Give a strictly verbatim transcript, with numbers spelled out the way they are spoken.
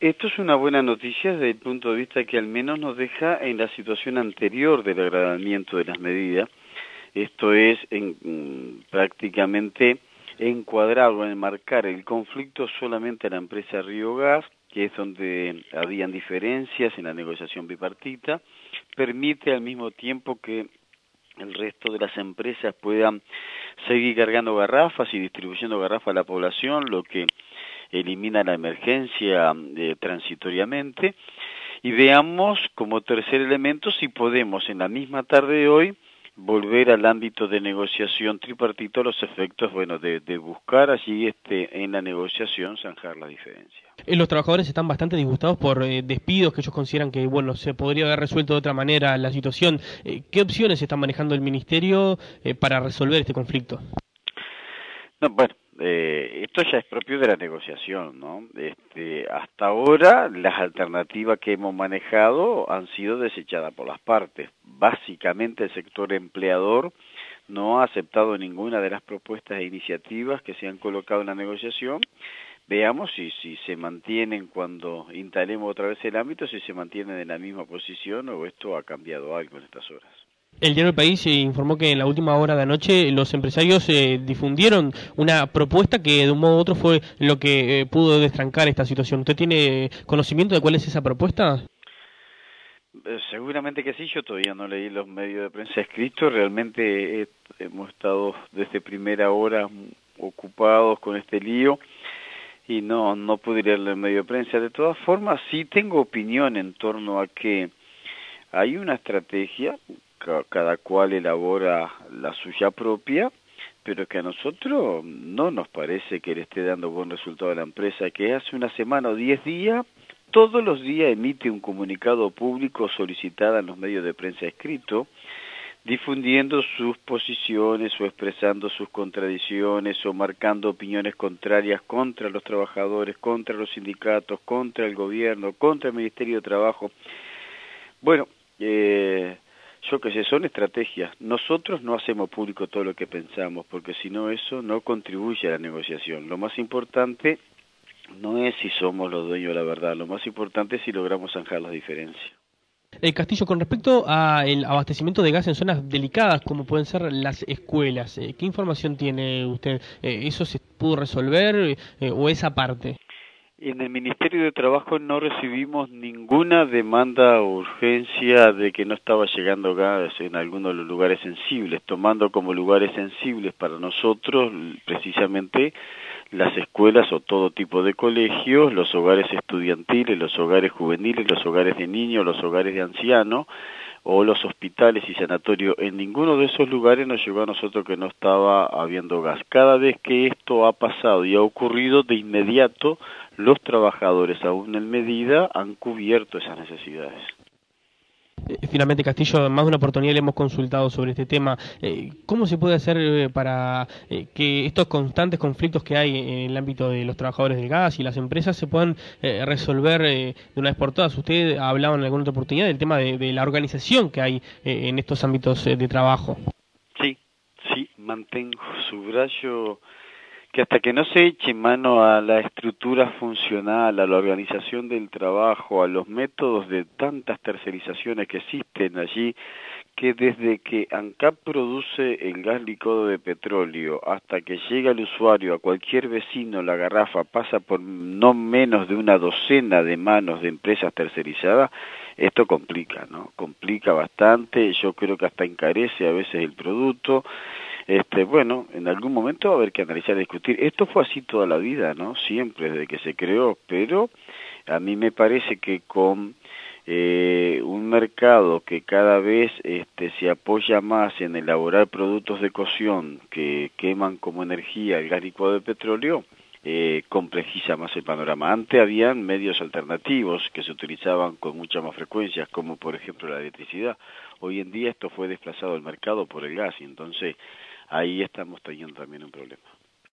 Esto es una buena noticia desde el punto de vista que al menos nos deja en la situación anterior del agravamiento de las medidas. Esto es en, prácticamente encuadrar o enmarcar el conflicto solamente a la empresa Río Gas, que es donde habían diferencias en la negociación bipartita, permite al mismo tiempo que el resto de las empresas puedan seguir cargando garrafas y distribuyendo garrafas a la población, lo que elimina la emergencia eh, transitoriamente, y veamos como tercer elemento si podemos en la misma tarde de hoy volver al ámbito de negociación tripartito, los efectos, bueno, de, de buscar allí este, en la negociación zanjar la diferencia. Eh, Los trabajadores están bastante disgustados por eh, despidos que ellos consideran que, bueno, se podría haber resuelto de otra manera la situación. Eh, ¿Qué opciones está manejando el Ministerio eh, para resolver este conflicto? No, bueno, eh, esto ya es propio de la negociación, ¿no? Este, hasta ahora las alternativas que hemos manejado han sido desechadas por las partes. Básicamente el sector empleador no ha aceptado ninguna de las propuestas e iniciativas que se han colocado en la negociación. Veamos si, si se mantienen cuando instalemos otra vez el ámbito, si se mantienen en la misma posición o esto ha cambiado algo en estas horas. El diario El País eh, informó que en la última hora de anoche los empresarios eh, difundieron una propuesta que de un modo u otro fue lo que eh, pudo destrancar esta situación. ¿Usted tiene conocimiento de cuál es esa propuesta? Eh, seguramente que sí, yo todavía no leí los medios de prensa escritos, realmente eh, hemos estado desde primera hora ocupados con este lío y no, no pude leer el medio de prensa. De todas formas, sí tengo opinión en torno a que hay una estrategia, cada cual elabora la suya propia, pero que a nosotros no nos parece que le esté dando buen resultado a la empresa, que hace una semana o diez días, todos los días emite un comunicado público solicitado en los medios de prensa escrito, difundiendo sus posiciones o expresando sus contradicciones o marcando opiniones contrarias contra los trabajadores, contra los sindicatos, contra el gobierno, contra el Ministerio de Trabajo. Bueno, eh, yo qué sé, son estrategias. Nosotros no hacemos público todo lo que pensamos, porque si no eso no contribuye a la negociación. Lo más importante no es si somos los dueños de la verdad, lo más importante es si logramos zanjar las diferencias. El Castillo, con respecto al abastecimiento de gas en zonas delicadas como pueden ser las escuelas, eh, ¿qué información tiene usted? Eh, ¿Eso se pudo resolver eh, o esa parte? En el Ministerio de Trabajo no recibimos ninguna demanda o urgencia de que no estaba llegando gas en algunos de los lugares sensibles, tomando como lugares sensibles para nosotros precisamente las escuelas o todo tipo de colegios, los hogares estudiantiles, los hogares juveniles, los hogares de niños, los hogares de ancianos o los hospitales y sanatorios. En ninguno de esos lugares nos llegó a nosotros que no estaba habiendo gas. Cada vez que esto ha pasado y ha ocurrido, de inmediato los trabajadores, aún en medida, han cubierto esas necesidades. Finalmente, Castillo, en más de una oportunidad le hemos consultado sobre este tema. Eh, ¿Cómo se puede hacer eh, para eh, que estos constantes conflictos que hay en el ámbito de los trabajadores del gas y las empresas se puedan eh, resolver eh, de una vez por todas? Usted ha hablado en alguna otra oportunidad del tema de, de la organización que hay eh, en estos ámbitos eh, de trabajo. Sí, sí, mantengo, subrayo que hasta que no se eche mano a la estructura funcional, a la organización del trabajo, a los métodos de tantas tercerizaciones que existen allí, que desde que ANCAP produce el gas licuado de petróleo hasta que llega al usuario, a cualquier vecino, la garrafa pasa por no menos de una docena de manos de empresas tercerizadas, esto complica, ¿no? Complica bastante, yo creo que hasta encarece a veces el producto. Este, bueno, en algún momento va a haber que analizar y discutir. Esto fue así toda la vida, ¿no? Siempre, desde que se creó, pero a mí me parece que con eh, un mercado que cada vez este, se apoya más en elaborar productos de cocción que queman como energía el gas licuado de petróleo, eh, complejiza más el panorama. Antes habían medios alternativos que se utilizaban con mucha más frecuencia, como por ejemplo la electricidad. Hoy en día esto fue desplazado del mercado por el gas y entonces ahí estamos teniendo también un problema.